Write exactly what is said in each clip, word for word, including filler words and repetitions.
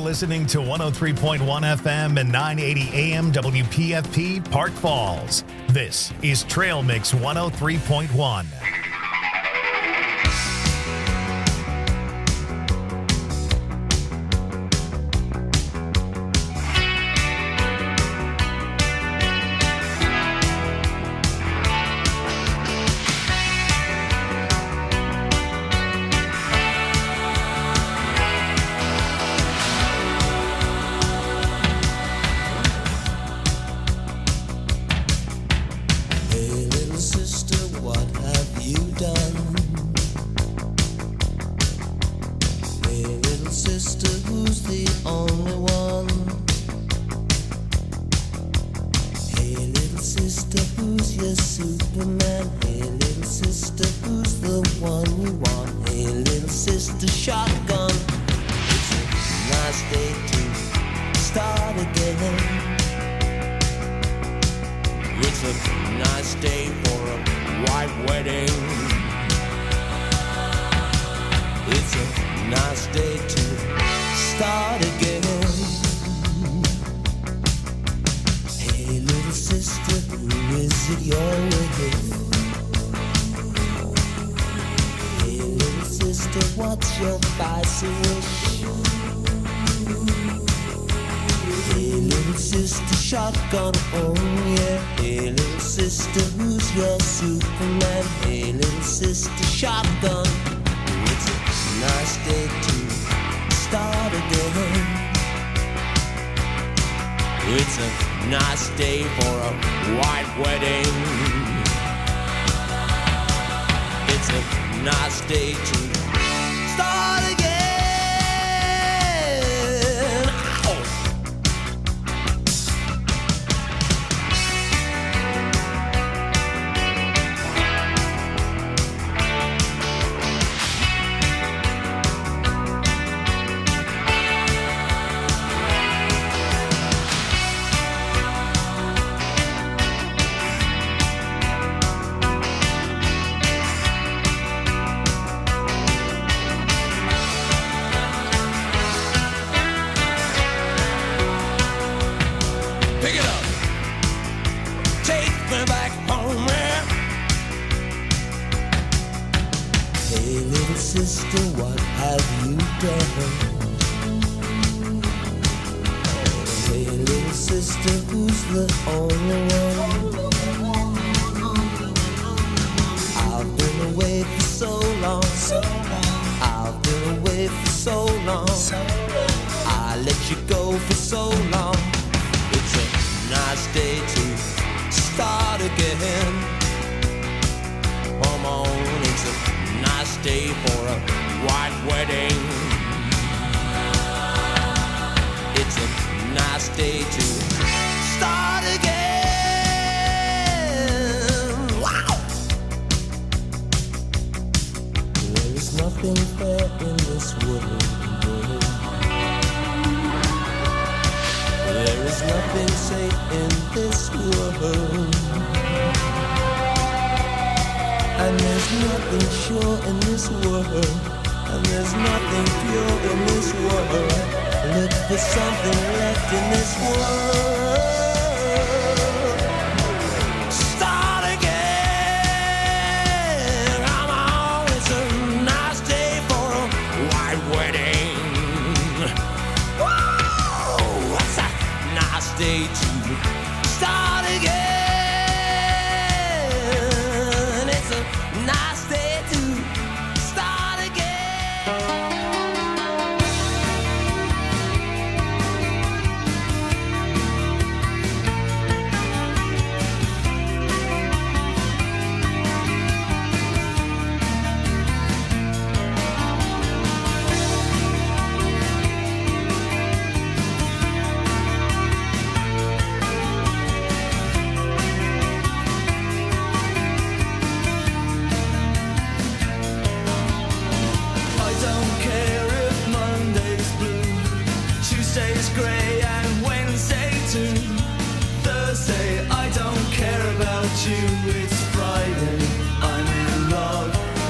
listening to one oh three point one F M and nine eighty A M W P F P Park Falls. This is Trail Mix one oh three point one.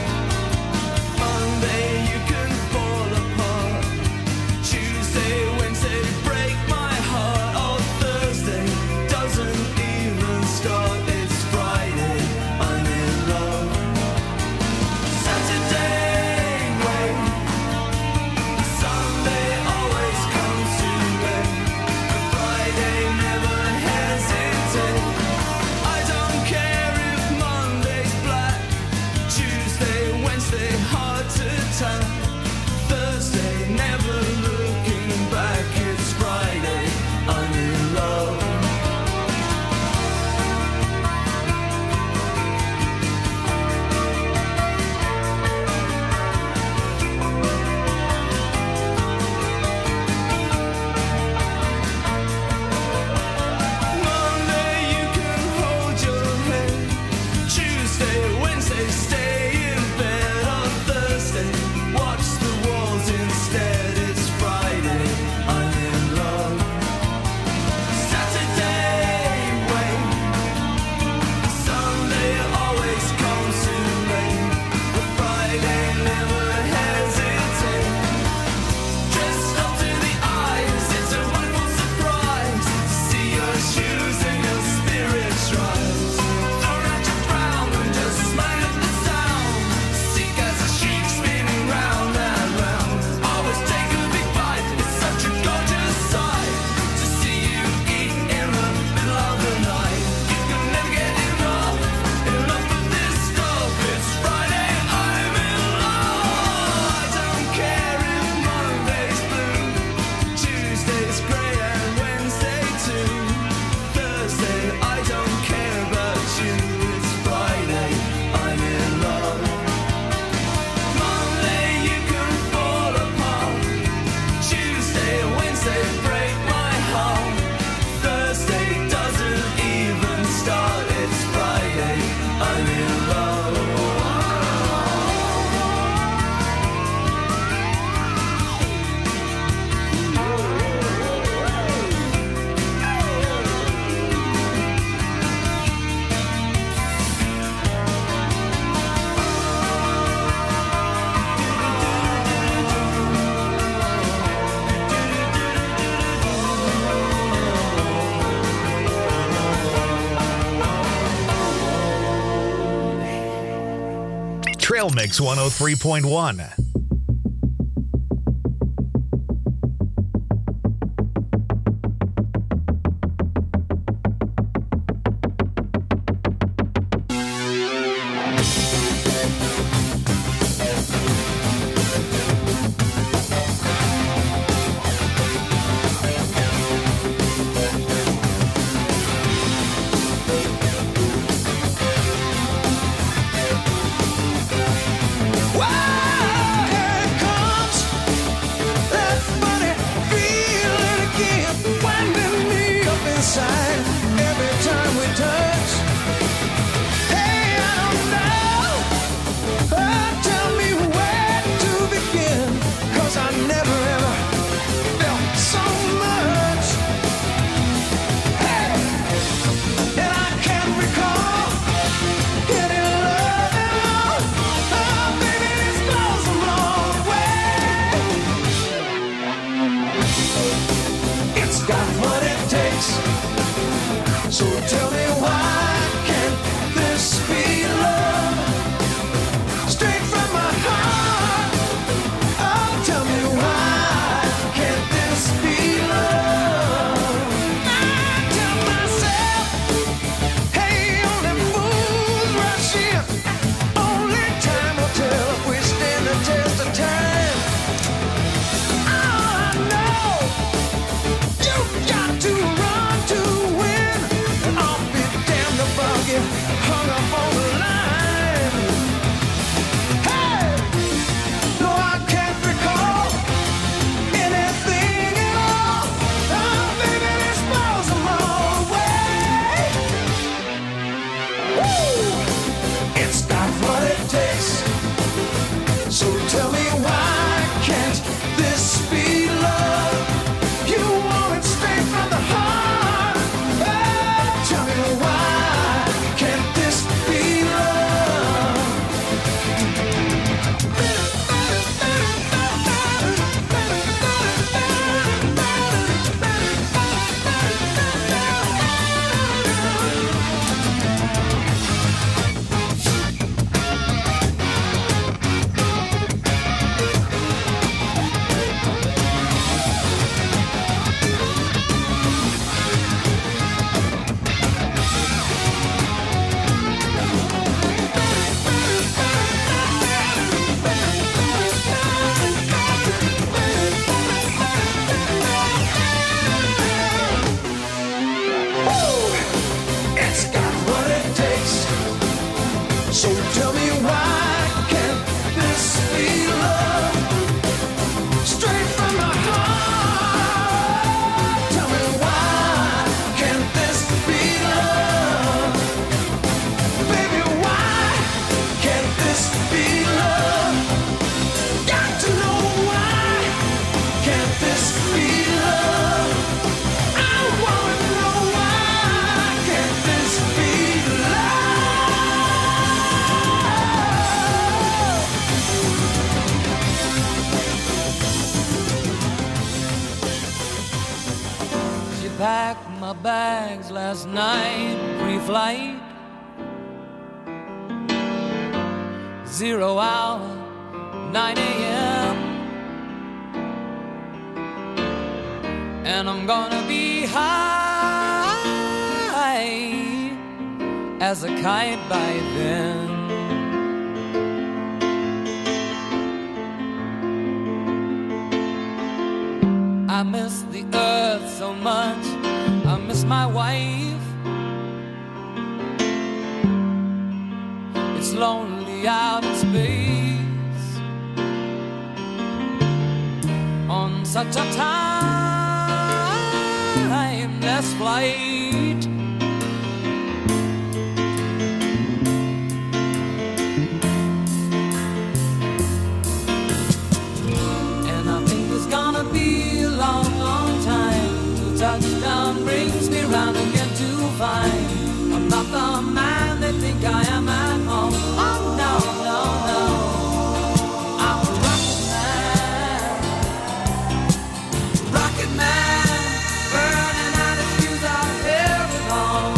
Monday you can fall apart. Tuesday when Trail Mix one oh three point one. Packed my bags last night, pre-flight, zero hour, nine a.m. And I'm gonna be high as a kite by then. I miss the earth so much, I miss my wife. It's lonely out in space on such a timeless flight. And I think it's gonna be a long, long time till touchdown brings me round again to find I'm not the man they think I am at home. Oh no, no, no, I'm a rocket man, rocket man, burning out his fuse out here at home.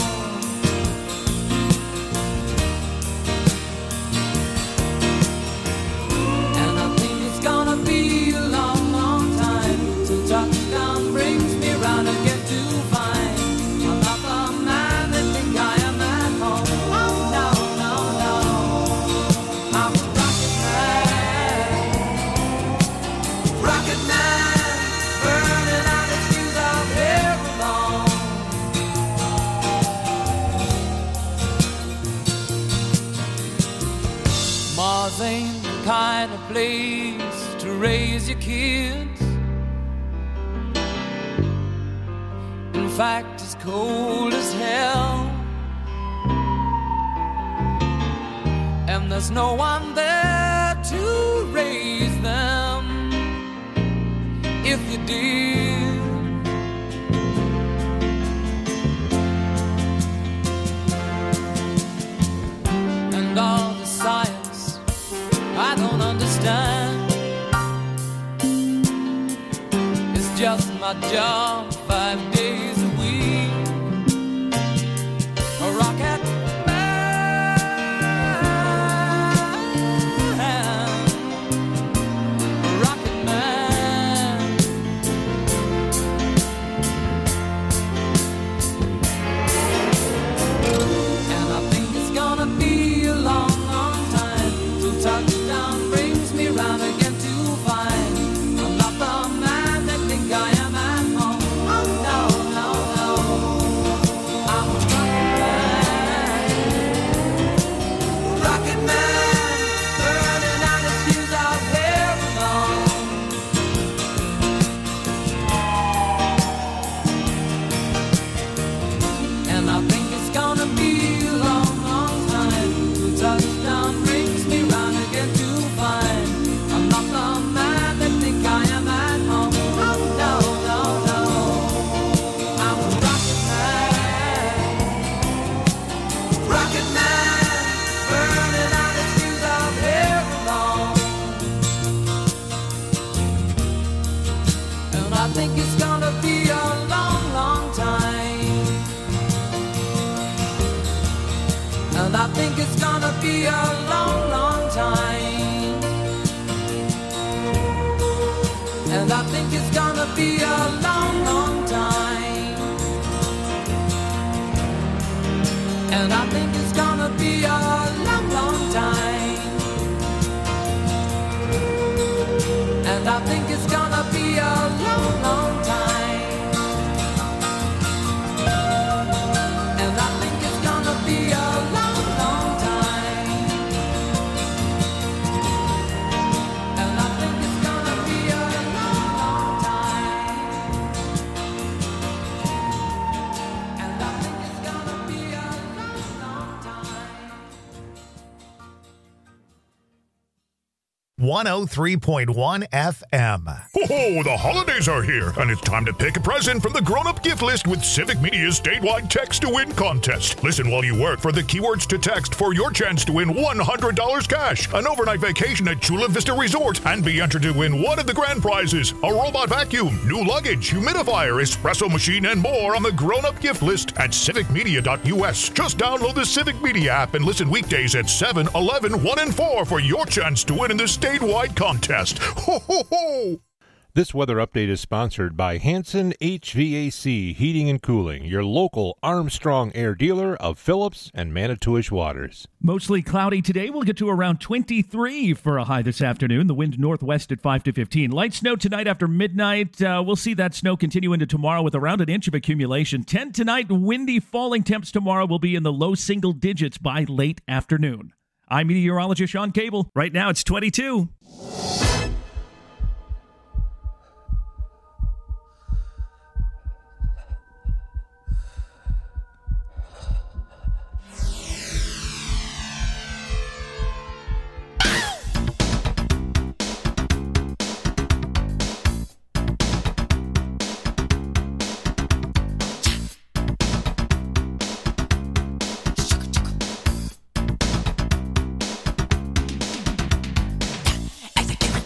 find a place to raise your kids. In fact, it's cold as hell, and there's no one there to raise them if you did. And all the science I don't understand, it's just my job five days a week. A rocket man, a rocket man. And I think it's gonna be a long, long time till touchdown brings me round again to find I'm not the man that think I am at home. Oh no, no, no, I'm a rocket man, rocket man, burning out his fuse out here alone. And I think it's gonna be a long, long time till touchdown brings me round again to find I'm not the man that think I am at home. Oh no, no, no, I'm a rocket man, rocket man, burning out his fuse out here alone. And I think it's gonna be a long, long time. And I think it's gonna be a long, long time. And I think it's gonna be a long, long time. And I think it's gonna be a long, long time. And I think it's gonna be a long, long time. And I think it's gonna be a long, long time. And I think it's gonna be a long, long time. And I think it's gonna be a long, long time. one oh three point one F M. Oh, the holidays are here, and it's time to pick a present from the grown-up gift list with Civic Media's statewide Text to Win contest. Listen while you work for the keywords to text for your chance to win one hundred dollars cash, an overnight vacation at Chula Vista Resort, and be entered to win one of the grand prizes, a robot vacuum, new luggage, humidifier, espresso machine, and more on the grown-up gift list at civic media dot U S. Just download the Civic Media app and listen weekdays at seven, eleven, one, and four for your chance to win in the statewide contest. Ho, ho, ho! This weather update is sponsored by Hanson H V A C Heating and Cooling, your local Armstrong Air dealer of Phillips and Manitowish Waters. Mostly cloudy today. We'll get to around twenty-three for a high this afternoon. The wind northwest at five to fifteen. Light snow tonight after midnight. Uh, we'll see that snow continue into tomorrow with around an inch of accumulation. ten tonight. Windy falling temps tomorrow will be in the low single digits by late afternoon. I'm meteorologist Sean Cable. Right now it's twenty-two. As I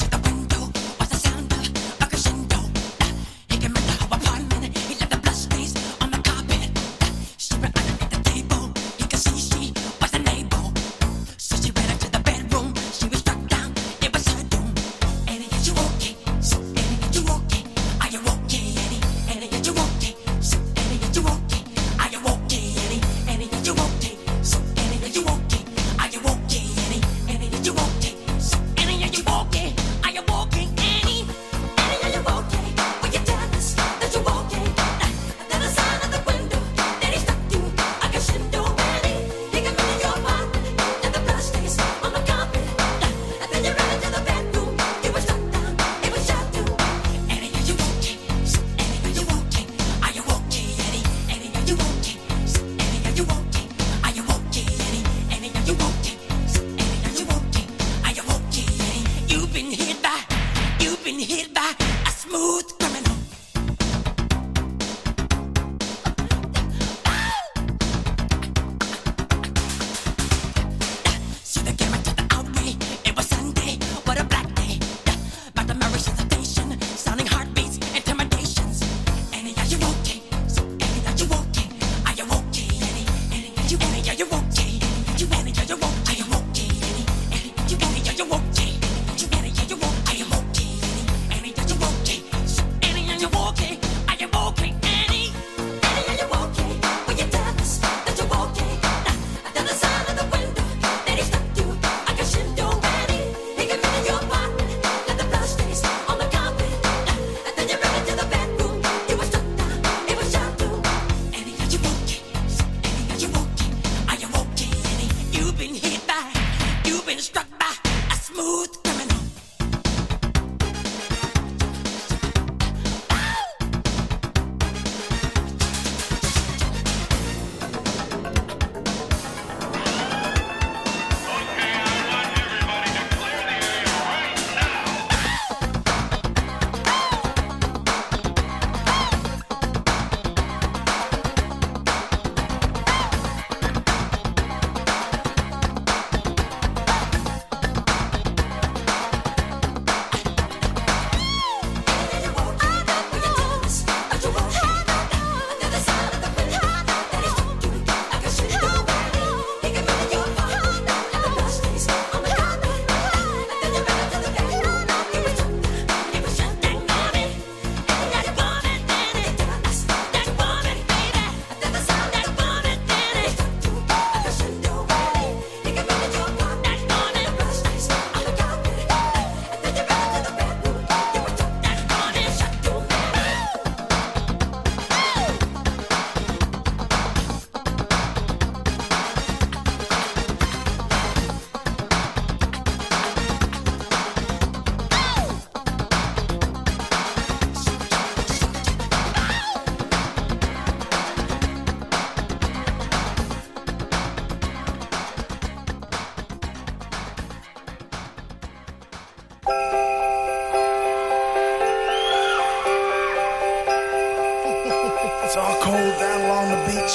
It's all cold down along the beach.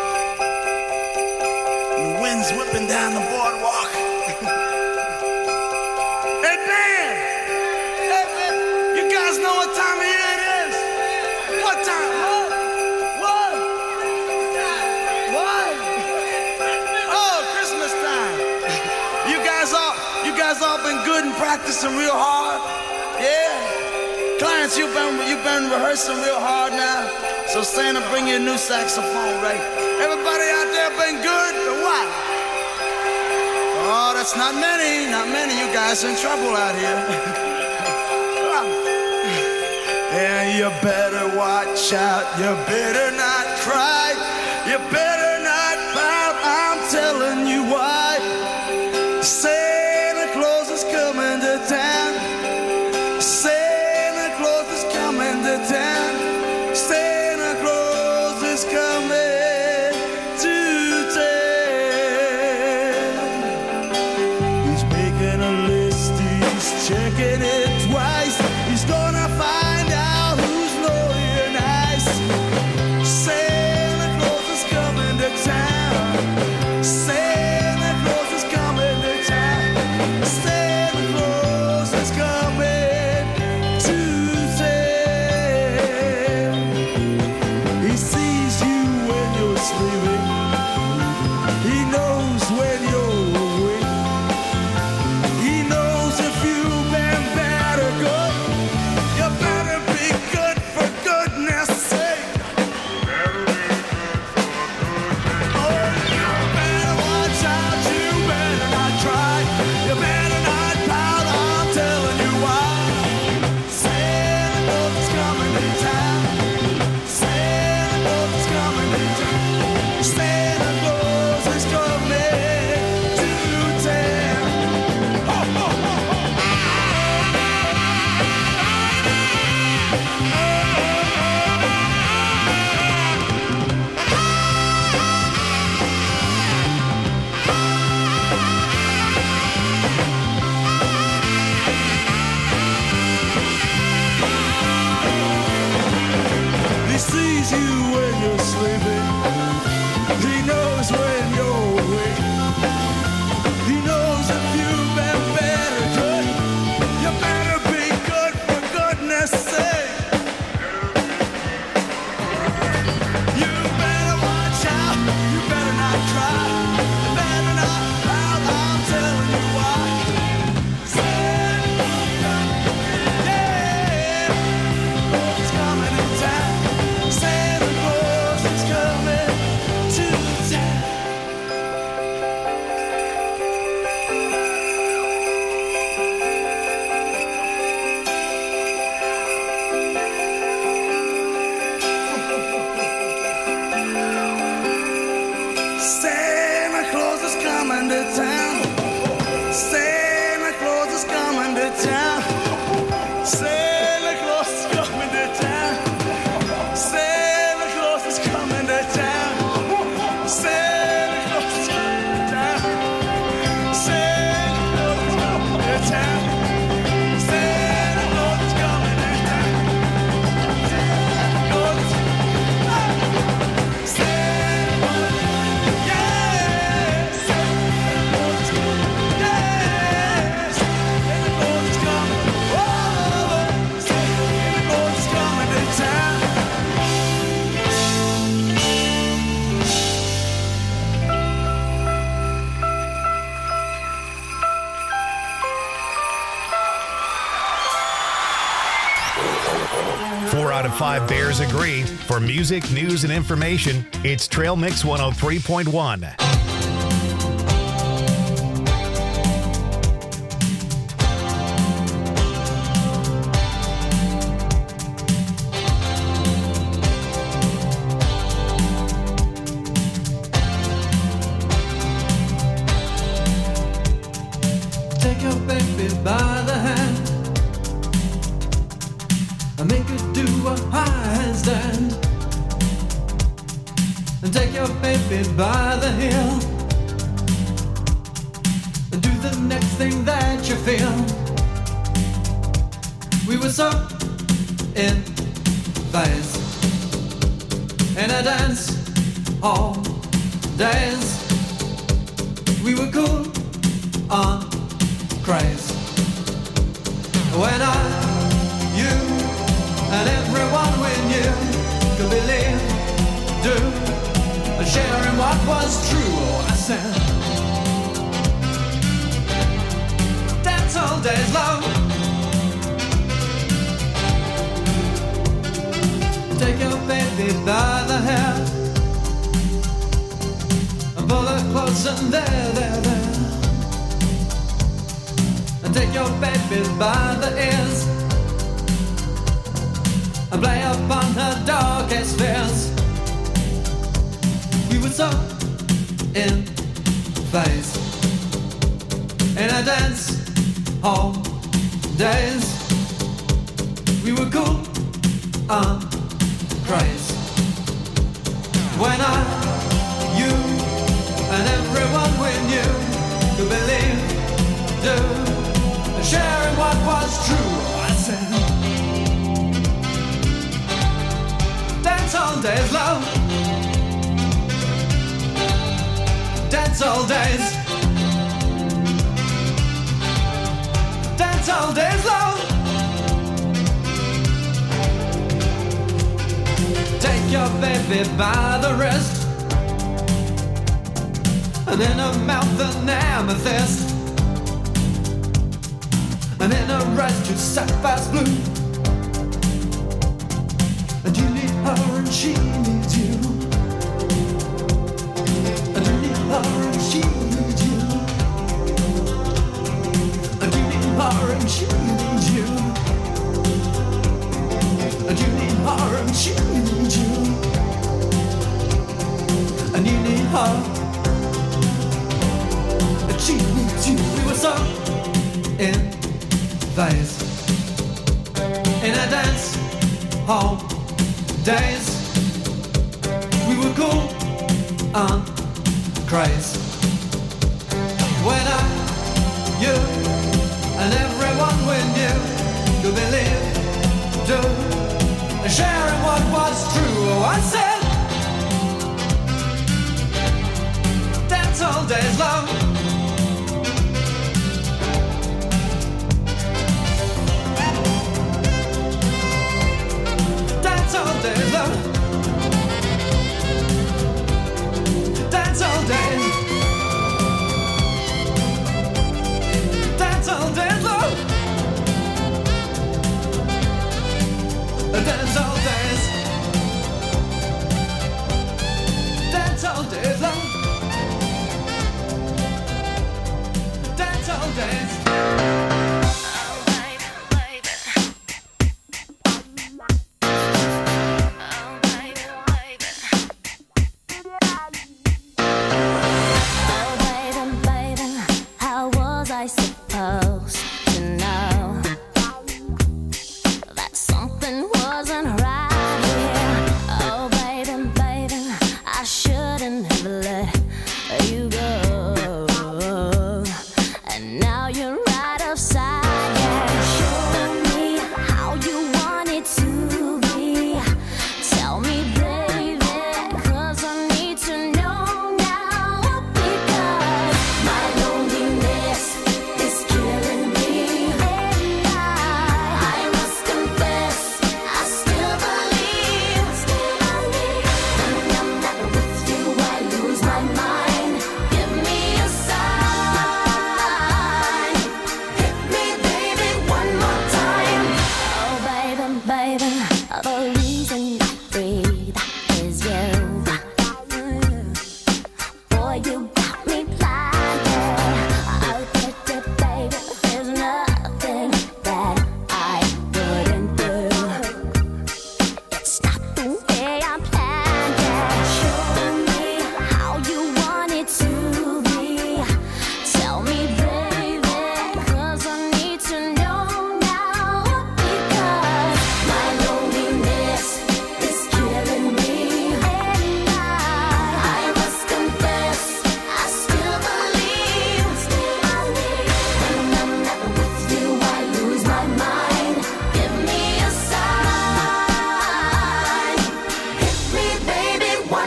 And the wind's whipping down the boardwalk. Hey, Dan! Hey, man! You guys know what time of year it is? What time? What? What? What? Oh, Christmas time. You guys all, you guys all been good and practicing real hard? Yeah? Clients, you've been, you've been rehearsing real hard now. So Santa, bring you a new saxophone, right? Everybody out there been good or what? Oh, that's not many, not many. You guys in trouble out here. And you better watch out. You better not cry. You better not pout. I'm telling you why. Santa Claus is coming to town. Santa Claus is coming to town. Santa Claus is coming to town. He's making a list, he's checking it twice. He's gonna find out who's naughty and nice. Santa Claus is coming to town. Santa Claus is coming to town. Santa Claus is coming to town. He sees you when you're sleeping. He knows when you're awake. He knows if you've been bad or good. You better be good for goodness sake. Oh, you better watch out. You better not try. You better not pout. I'm telling you why. Santa Claus is coming to town. Santa Claus is coming to town. Santa Claus is coming to town. Ho, ho, ho, ho. He sees you when you're sleeping. He knows when you're awake. He knows if you've been bad or good. You better be good for goodness sake. You better watch out. You better not cry. You better not pout. I'm telling you why. Santa Claus is coming to town. Santa Claus is coming to town. Santa Claus is coming to town. Santa Claus is coming to town. Santa Claus is coming to town. Santa Claus is coming to town. Santa Claus is coming to town. Santa Claus is coming to town. Santa Claus is coming to town. Santa Claus is Santa Claus, yeah. Santa Claus is coming, yeah. Santa Claus is coming, whoa. Santa Claus is coming to town. Four out of five Bears agree. For music, news, and information, it's Trail Mix one oh three point one. Take your baby by the hand and make her do a handstand. And take your baby by the heel and do the next thing that you feel. We were so in phase. in a dance all days. We were cool on craze. When I, you, and everyone we knew could believe, do, and share in what was true. Oh, I said, dance all days long. Take your baby by the hair and pull her close and there, there, there. And take your baby by the ears and play upon her darkest fears. We were so in phase in a dance hall days. We were cool on craze. When I, you, and everyone we knew could believe, do, and share in what was true. I said, dance all days, love. Dance all days. Dance all days, love. Take your baby by the wrist and in her mouth an amethyst, and in her eyes two sapphires blue. And you need her and she needs you, and you need her and she needs you, and you need her and she needs you, and you need her and she needs you, and you need her and she needs you. We were so in phase in a dance hall days. We were cool on craze. When I, you, and everyone we knew could believe, do, and share in what was true. Oh, I said, dance all days, love. Dance all days, love. Dance all days. Dance all days, love. Dance all days.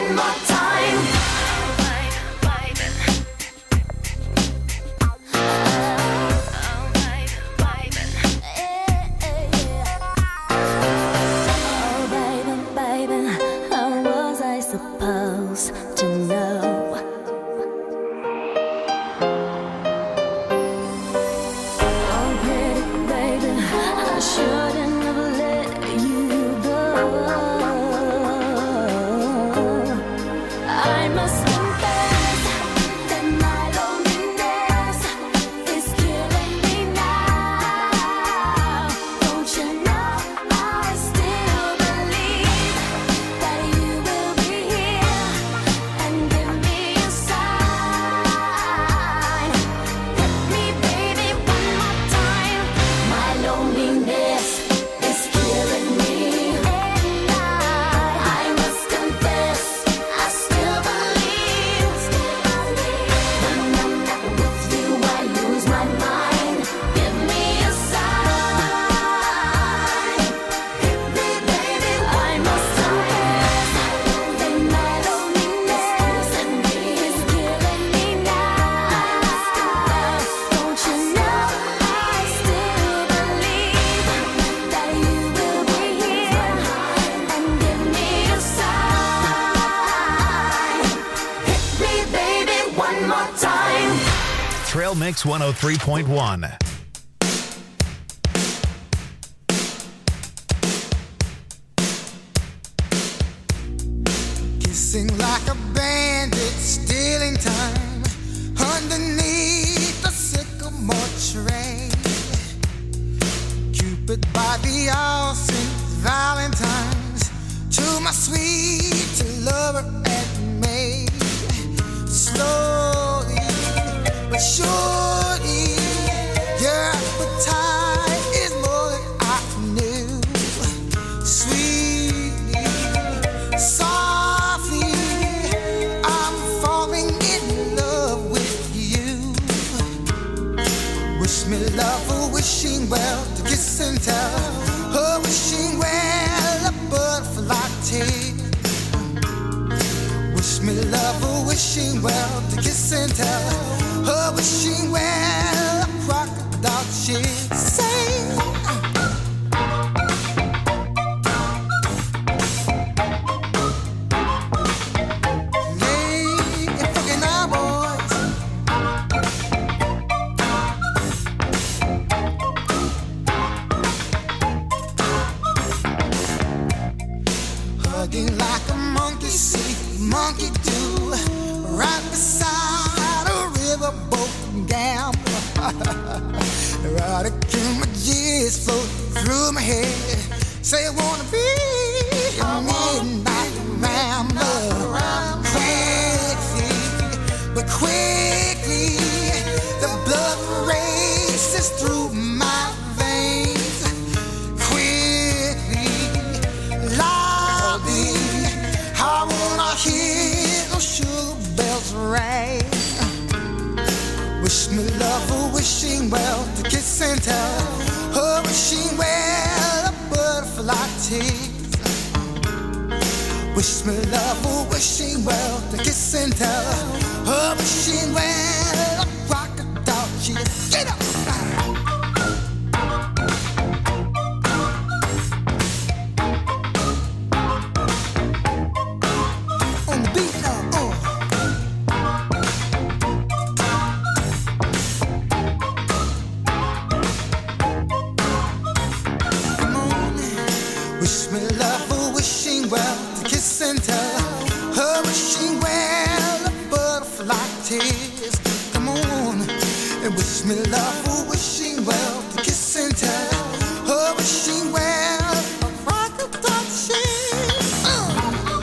one more time. Oh, baby, baby, how was I supposed to know? Oh, pretty baby, I shouldn't have let you go. I must confess that my loneliness is killing me now. Don't you know I still believe that you will be here and give me a sign. Hit me, baby, one more time. My loneliness is killing me, and I, I must confess, I still believe. When I'm not with you, I lose my mind. Give me a sign. Hit me, baby, I must confess that my loneliness is killing me now. Don't you know I still believe that you will be here and give me a sign. Hit me, baby, one more time. Trail Mix one oh three point one. Kissing like a bandit, stealing time underneath the sycamore tree. Cupid by the ocean, Valentine's to my sweet lover and me. Slowly but surely, your appetite is more than I knew. Sweetly, softly, I'm falling in love with you. Wish me love, a wishing well, to kiss and tell. A wishing well, a butterfly tear. Wish me love, a wishing well, to kiss and tell. A wishing well, a crocodile tear. Say, yeah, fucking our boys. Hugging like a monkey see, monkey do, right beside a riverboat gambler. Right again, my G's float through my head. Say I wanna be a midnight rambler. Quickly, but quickly, the blood races through my veins. Quickly, loudly, I wanna hear those sugar bells ring. Wish me love, a wishing well, to kiss and tell. A wishing well, a butterfly tears. Wish me love, a wishing well, to kiss and tell. A wishing well, a crocodile tears. Get up! On the beat now, uh. Come on, wish me love, a wishing well, to kiss and tell. A wishing well, a butterfly tears. Come on, and wish me love, a wishing well, to kiss and tell. A wishing well, a crocodile tears. Uh.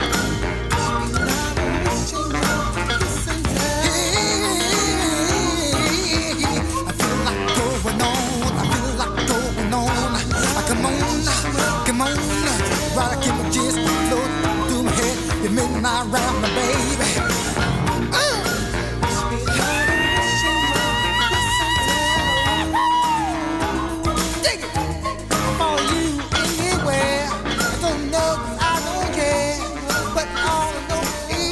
I feel like going on, I feel like going on. Come on, come on, right, I keep my gist floating through my head. You midnight round my baby. Uh. Dig it. For you anywhere. I don't know, I don't care, but all I know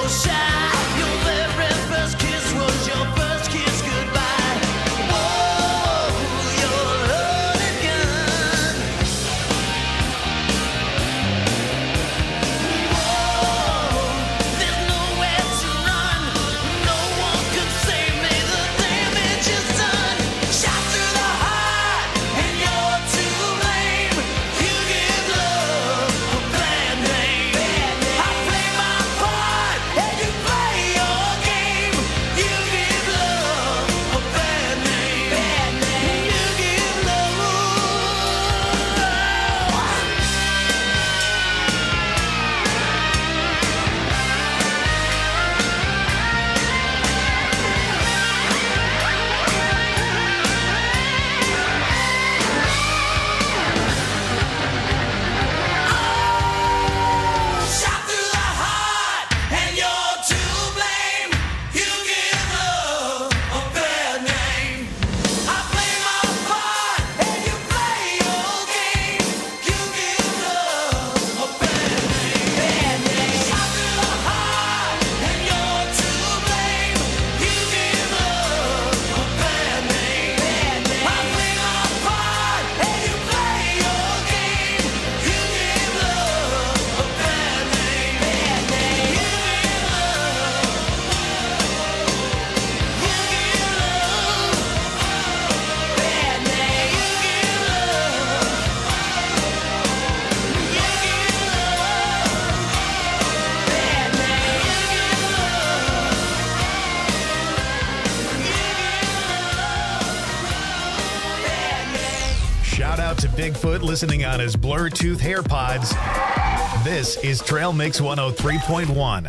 Shout out to Bigfoot listening on his Bluetooth AirPods. This is Trail Mix one oh three point one.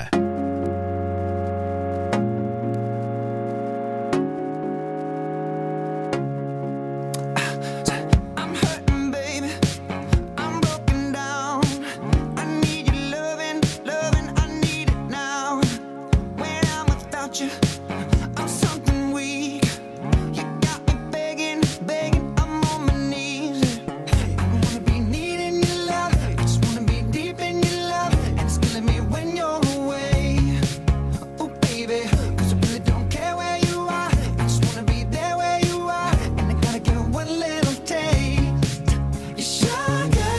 I'm hurting, baby. I'm broken down. I need your loving, loving. I need it now. When I'm without you, I'm something weak. You got me begging, begging. I'm on my knees. I wanna be needing your love. I just wanna be deep in your love. And it's killing me when you're away. Oh, baby, 'cause I really don't care where you are. I just wanna be there where you are. And I gotta get one little taste. Your sugar,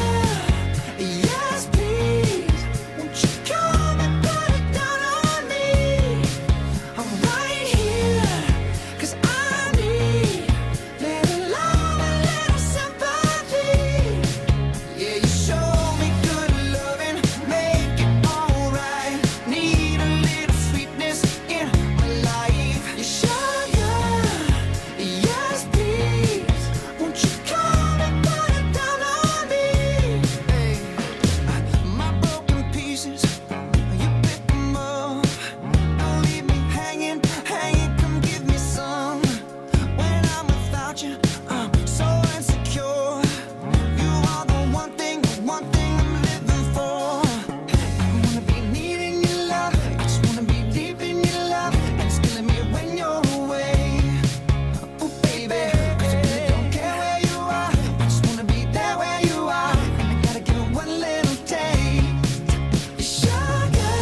yes please. Won't you come and put it down on me? I'm right here, 'cause I need little love and little sympathy. Yeah, you show me good loving, make it alright. Need a little sweetness in my life. Your sugar, yes please. Won't you come and put it down on me? Hey, my broken pieces, you pick them up. Don't leave me hanging, hanging. Come give me some. When I'm without you, I'm so insecure. You are the one thing, the one thing I'm living for. I wanna be needing your love. I just wanna be deep in your love. And it's killing me when you're away. Oh, baby, 'cause I really don't care where you are. I just wanna be there where you are. And I gotta give one little taste. Your sugar,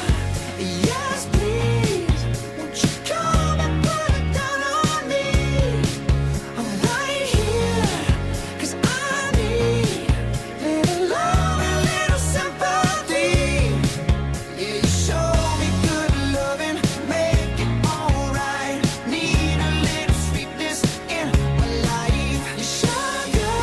yes please. Won't you come and put it down on me? I'm right here, 'cause I need little love and little sympathy. Yeah, you show me good loving, make it alright. Need a little sweetness in my life. Your sugar,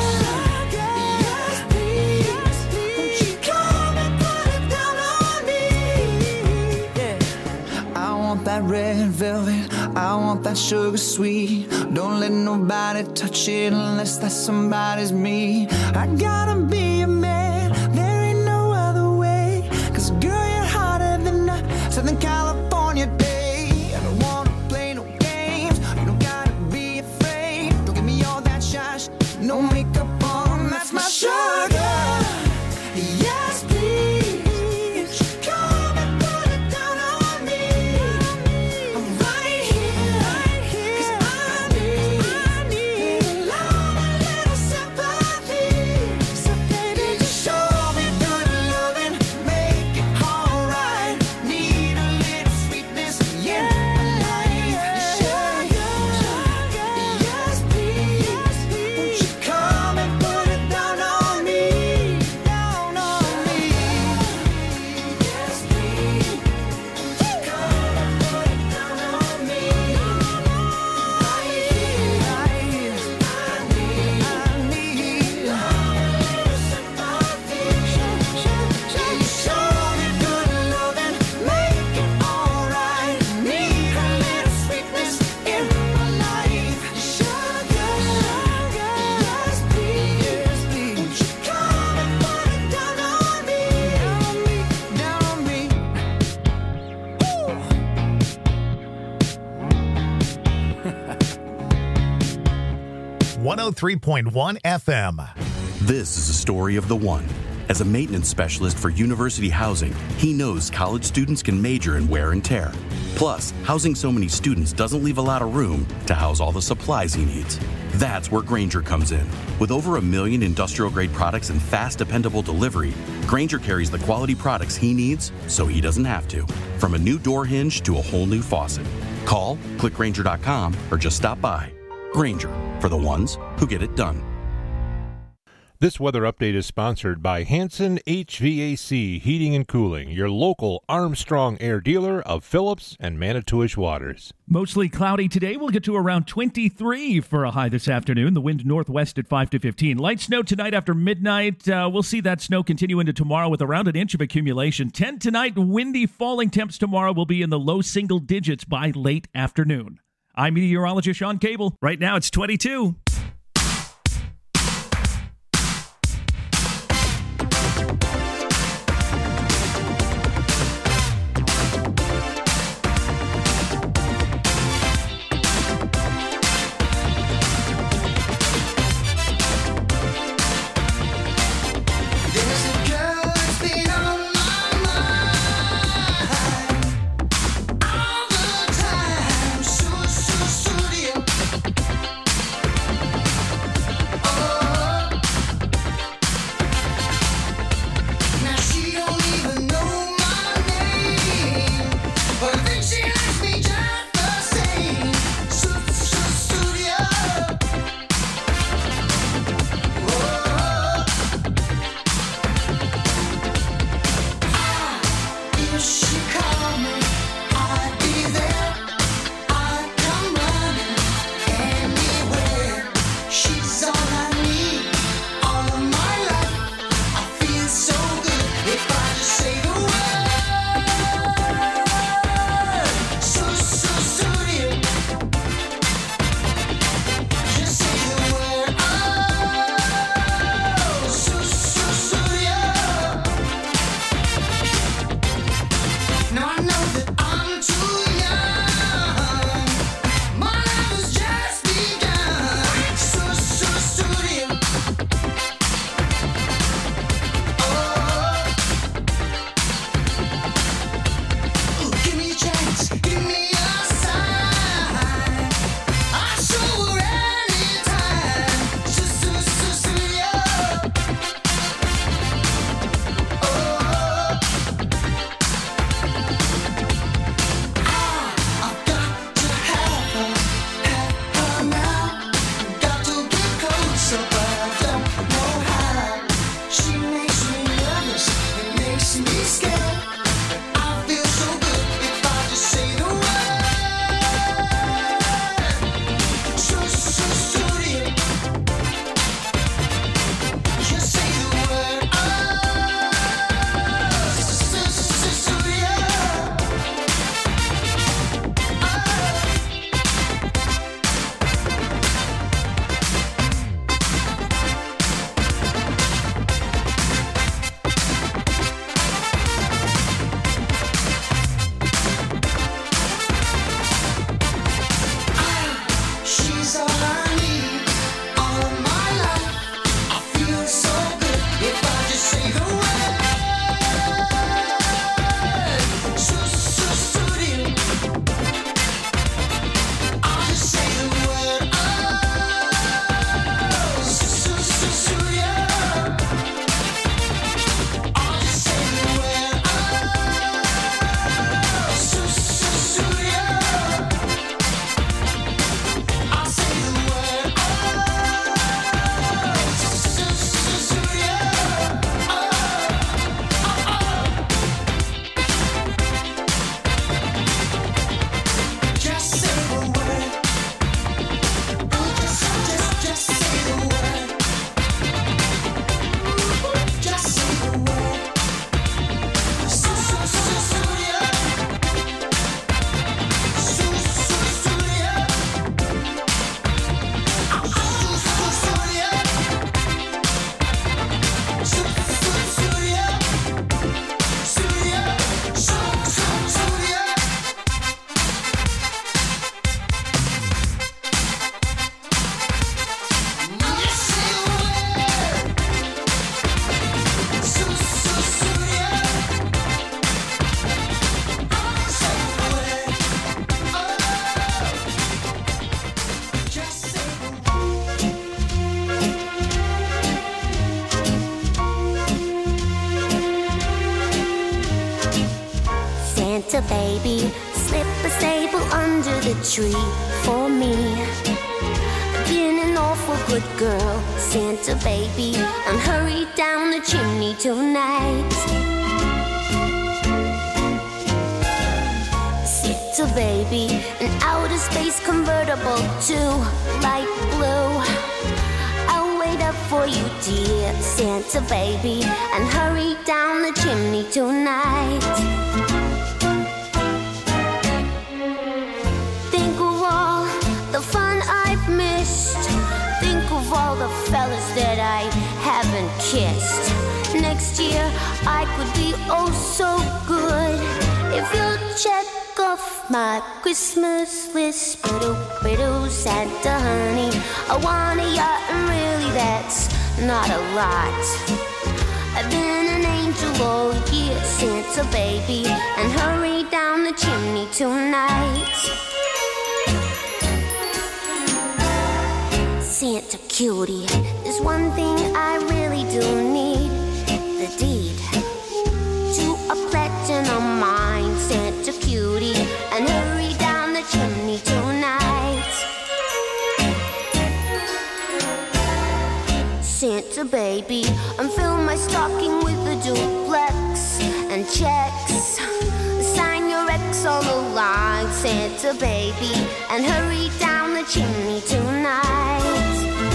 yes please. Won't you come and put it down on me? Yeah. I want that red velvet, I want that sugar sweet. Don't let nobody touch it unless that somebody's me. I gotta be a man, there ain't no other way. 'Cause girl, you're hotter than a Southern California day. I don't wanna play no games, you don't gotta be afraid. Don't give me all that shush, no makeup on, that's my sugar. Yes, please. Won't you come and put it down on me? I'm right here, 'cause I need little love and little sympathy. So baby, just show me good loving, make it alright. Need a oh three point one F M. This is a story of the one. As a maintenance specialist for University Housing, he knows college students can major in wear and tear. Plus, housing so many students doesn't leave a lot of room to house all the supplies he needs. That's where Grainger comes in. With over a million industrial-grade products and fast, dependable delivery, Grainger carries the quality products he needs so he doesn't have to. From a new door hinge to a whole new faucet. Call, click Grainger dot com, or just stop by. Grainger, for the ones who get it done. This weather update is sponsored by Hanson H V A C Heating and Cooling, your local Armstrong Air dealer of Phillips and Manitowish Waters. Mostly cloudy today. We'll get to around twenty-three for a high this afternoon. The wind northwest at five to fifteen. Light snow tonight after midnight. Uh, we'll see that snow continue into tomorrow with around an inch of accumulation. ten tonight. Windy falling temps tomorrow will be in the low single digits by late afternoon. I'm meteorologist Sean Cable. Right now it's twenty-two. slip a staple under the tree for me. Been an awful good girl, Santa baby, and hurry down the chimney tonight. Santa baby, an outer space convertible to light blue. I'll wait up for you, dear Santa baby, and hurry down the chimney tonight. Think of all the fun I've missed. Think of all the fellas that I haven't kissed. Next year I could be oh so good if you'll check off my Christmas list. Biddle, biddle, Santa honey, I want a yacht, and really that's not a lot. I've been an angel all year, Santa baby, and hurry down the chimney tonight. Santa cutie, there's one thing I really do need, the deed to a platinum mine, Santa cutie, and hurry down the chimney tonight. Santa baby, and fill my stocking with a duplex and checks. Sign your ex on the line, Santa baby, and hurry down the chimney tonight.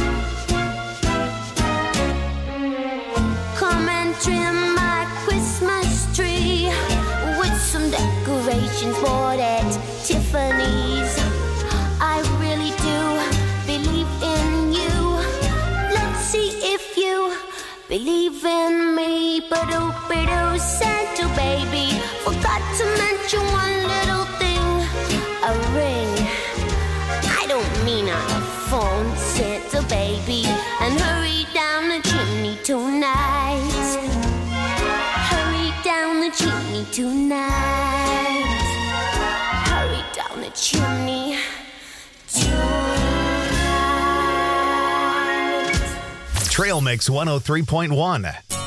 Come and trim my Christmas tree with some decorations bought at Tiffany's. I really do believe in you. Let's see if you believe in me. Ba-do, ba-do, Santa baby, forgot to mention one little thing, a ring. I don't mean on a phone, Santa baby, and hurry down the chimney tonight. Hurry down the chimney tonight. Hurry down the chimney tonight. Trail Mix one oh three point one.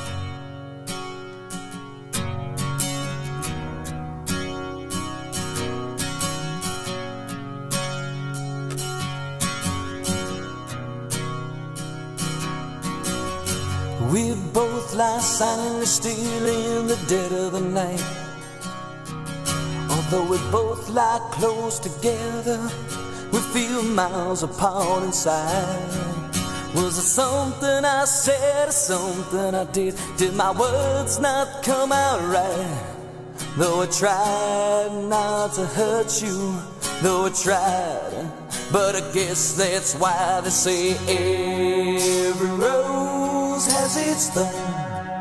We both lie silently still in the dead of the night. Although we both lie close together, we feel miles apart inside. Was it something I said or something I did? Did my words not come out right? Though I tried not to hurt you, though I tried, but I guess that's why they say every rose has its thorn.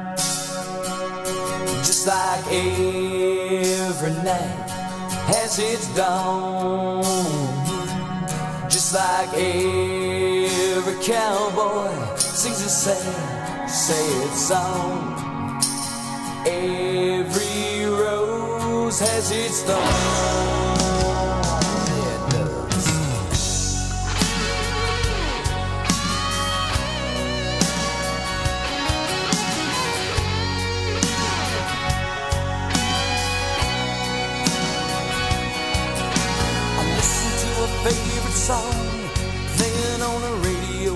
Just like every night has its dawn. Just like every cowboy sings a sad, sad song. Every rose has its thorn. Favorite song playing on the radio.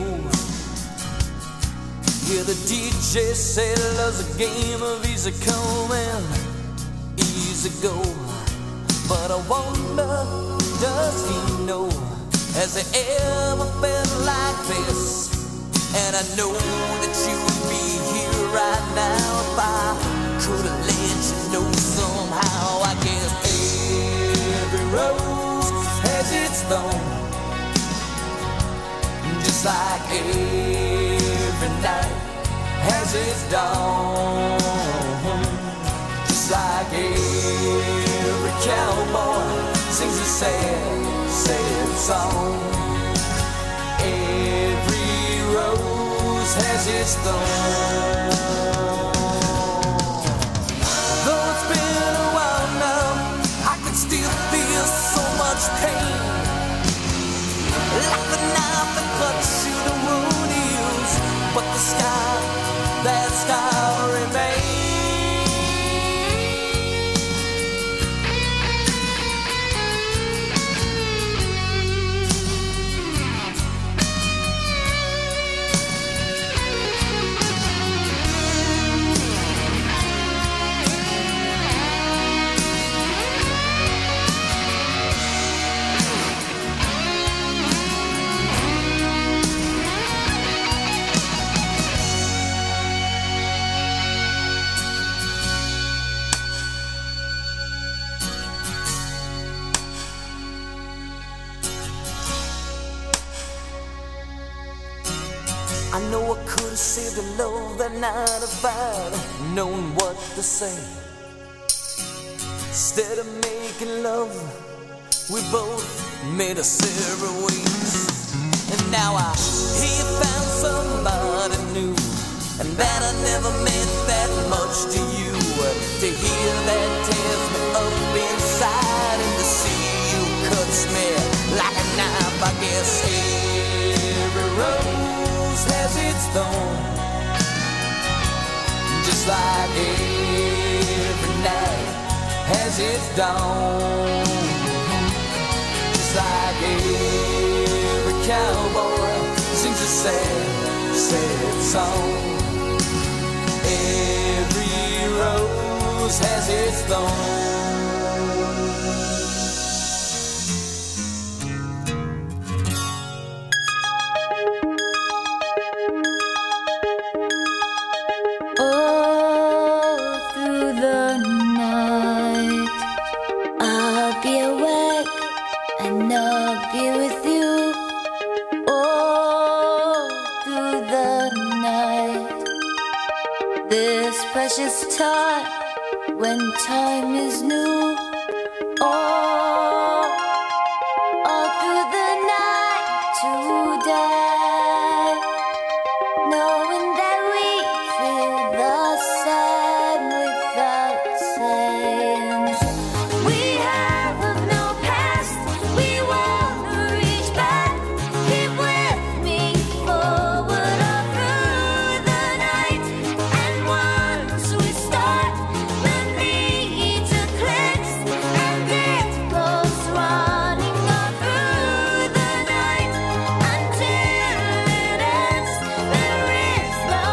Yeah, the D J said love's a game of easy come and easy go. But I wonder, does he know? Has he ever felt like this? And I know that you would be here right now if I could have let you know somehow. I guess every rose has its thorn, just like every night has its dawn. Just like every cowboy sings a sad, sad song. Every rose has its thorn. Though it's been a while now, I can still feel so much pain, like the knife that cuts you, the wound heals, but the scar, that scar remains. I know I could have saved a love that night if I'd known what to say. Instead of making love, we both made a separate ways. And now I hear you found somebody new, and that I never meant that much to you. To hear that tears me up inside, and to see you cuts me like a knife. I guess every rose has its thorn, just like every night has its dawn. Just like every cowboy sings a sad, sad song. Every rose has its thorn. All through the night, I'll be awake and I'll be with you. All through the night, this precious time when time is new. All, all through the night today, knowing that we feel the same without saying. We have no past, we wanna reach back. Keep with me forward all through the night. And once we start, the need to cleanse, and it goes running all through the night until it ends. There is no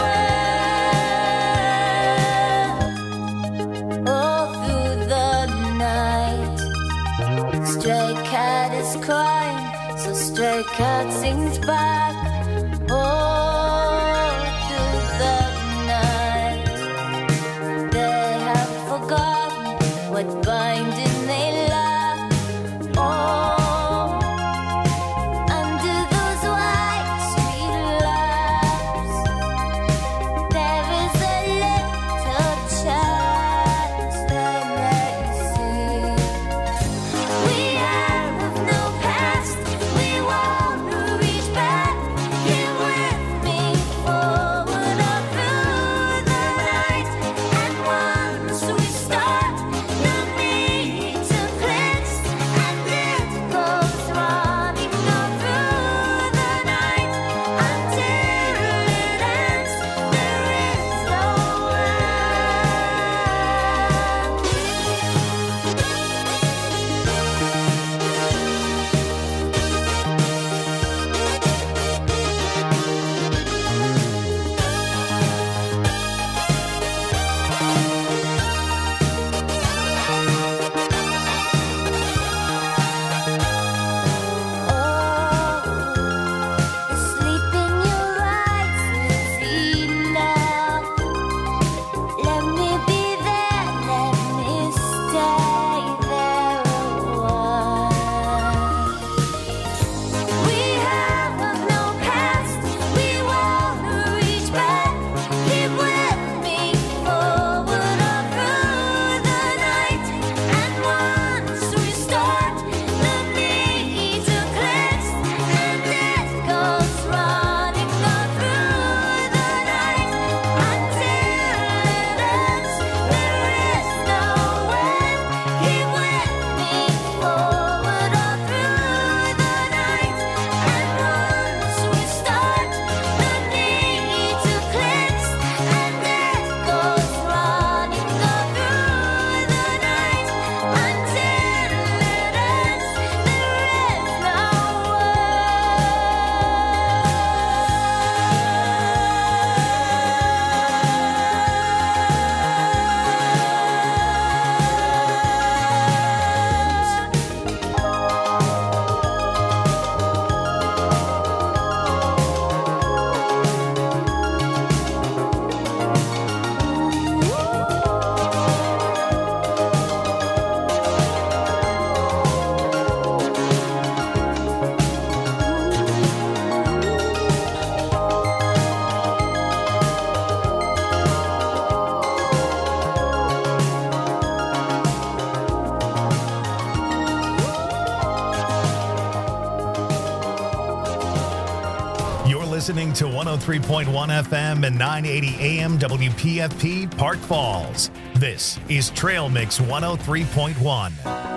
end. All through the night, stray cat is crying, so stray cat sings back. All through the night, they have forgotten what binding they lack. Oh, under those white sweet laps, there is a little chance they may see. We have no past, we wanna reach back. Here with listening to one oh three point one F M and nine eighty A M W P F P Park Falls. This is Trail Mix one oh three point one.